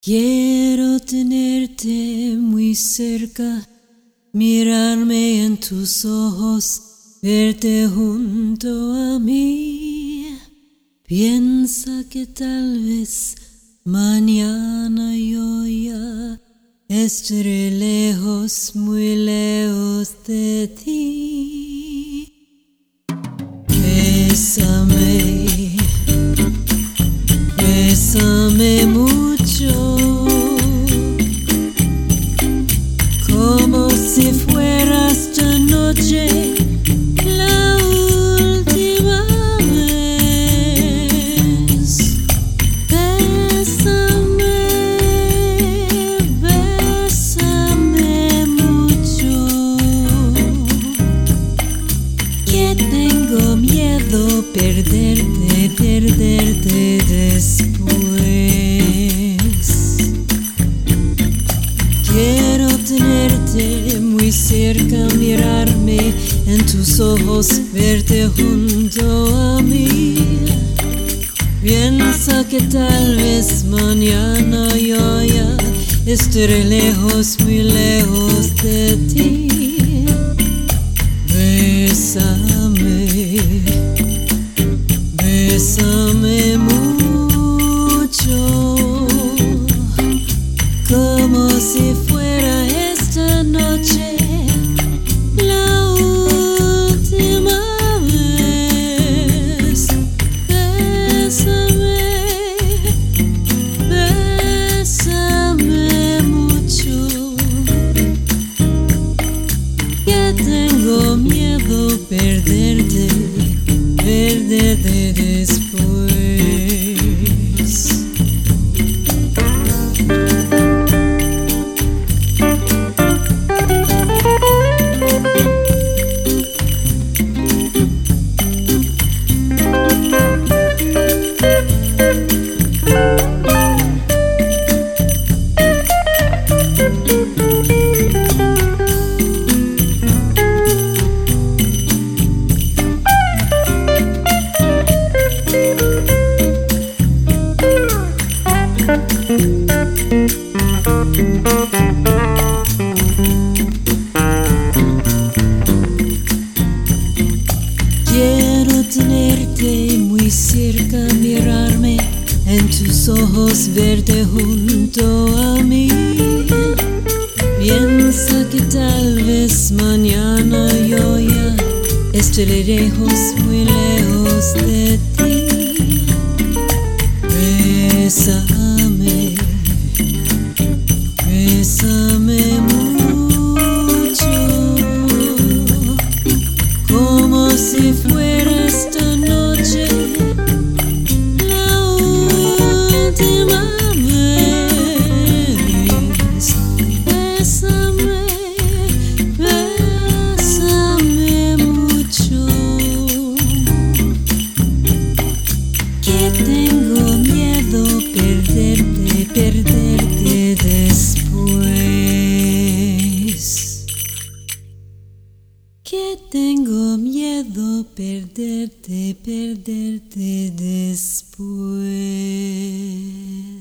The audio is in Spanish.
Quiero tenerte muy cerca, mirarme en tus ojos, verte junto a mí. Piensa que tal vez mañana yo ya estaré lejos, muy lejos de ti. Bésame, bésame mucho, como si fuera esta noche la última vez. Bésame, bésame mucho, que tengo miedo perderte después. Quiero tenerte muy cerca, mirarme en tus ojos, verte junto a mí. Piensa que tal vez mañana yo ya estaré lejos, muy lejos de ti. Bésame, bésame mucho, como si fuera esta noche la última vez. Bésame, bésame mucho, que tengo miedo perderte después. Quiero tenerte muy cerca, mirarme en tus ojos, verte junto a mí. Piensa que tal vez mañana yo ya estaré lejos, muy lejos de ti. Bésame, bésame mucho, como si fuera esta noche la última vez. Bésame, bésame mucho, que tengo miedo perderte después. Que tengo miedo perderte después.